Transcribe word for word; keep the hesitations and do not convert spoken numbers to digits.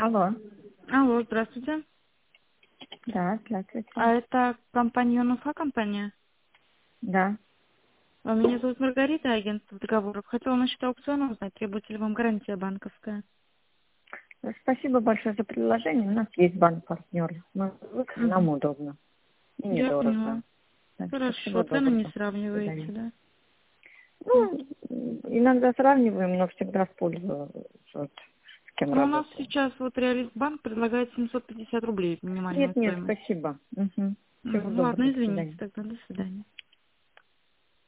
Алло. Алло, здравствуйте. Да, здравствуйте. А это компания Юнуфа компания? Да. А Меня зовут Маргарита, агентство договоров. Хотела насчет аукциона узнать, требуете ли вам гарантия банковская? Спасибо большое за предложение. У нас есть банк-партнер. Мы, нам Угу. удобно. И Я недорого. поняла. Так, Хорошо, спасибо, цены не доброго. До сравниваете, свидания. да? М. Ну, иногда сравниваем, но всегда в пользу, вот, с кем Ну, у нас работаем. сейчас вот Реалист Банк предлагает семьсот пятьдесят рублей минимальную Нет, нет, стоимость. спасибо. Угу. Всего Мгм. Ладно, доброго. До извините свидания. тогда. До свидания.